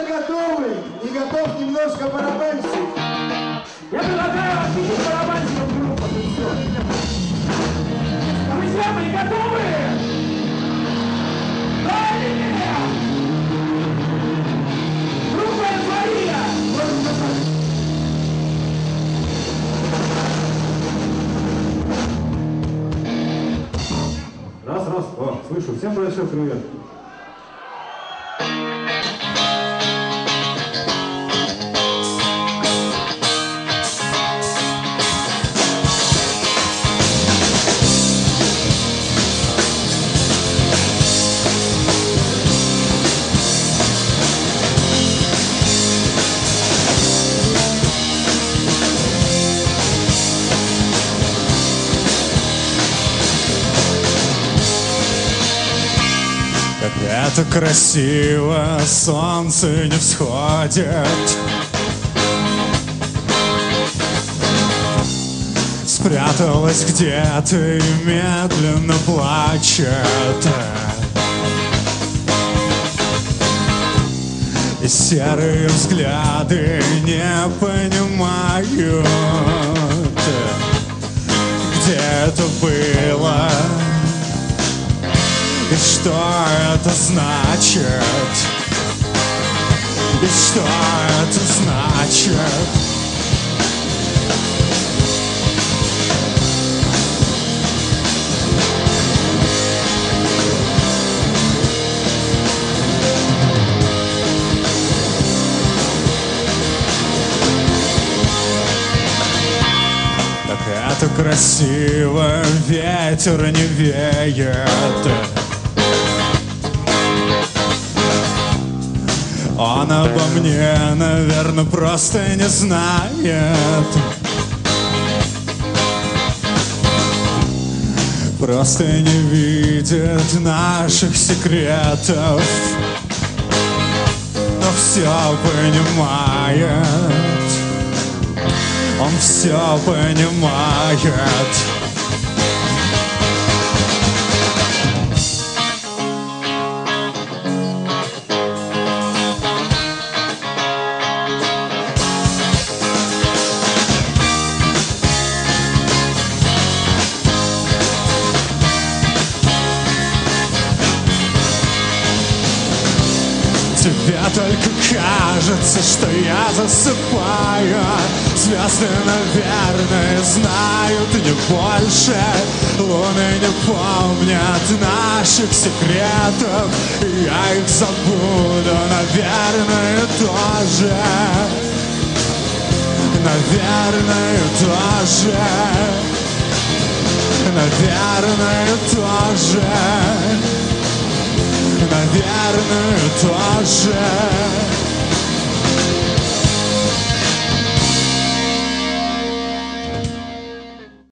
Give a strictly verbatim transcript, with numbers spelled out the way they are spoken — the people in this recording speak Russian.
Кто готовый? Не готов немножко барабанщик? Я предлагаю отменить барабанщиков группу. Друзья, мы готовы? Да или нет? Группа «Эйфория». Раз, раз, о, слышу. Всем большой привет. Как это красиво, солнце не всходит. Спряталась где-то и медленно плачет. И серые взгляды не понимают, где это было. И что это значит? И что это значит? Как это красиво, ветер не веет. Он обо мне, наверное, просто не знает. Просто не видит наших секретов. Но все понимает. Он все понимает. Тебе только кажется, что я засыпаю. Звезды, наверное, знают не больше. Луны не помнят наших секретов. И я их забуду, наверное, тоже. Наверное, тоже. Наверное, тоже. Наверное, тоже.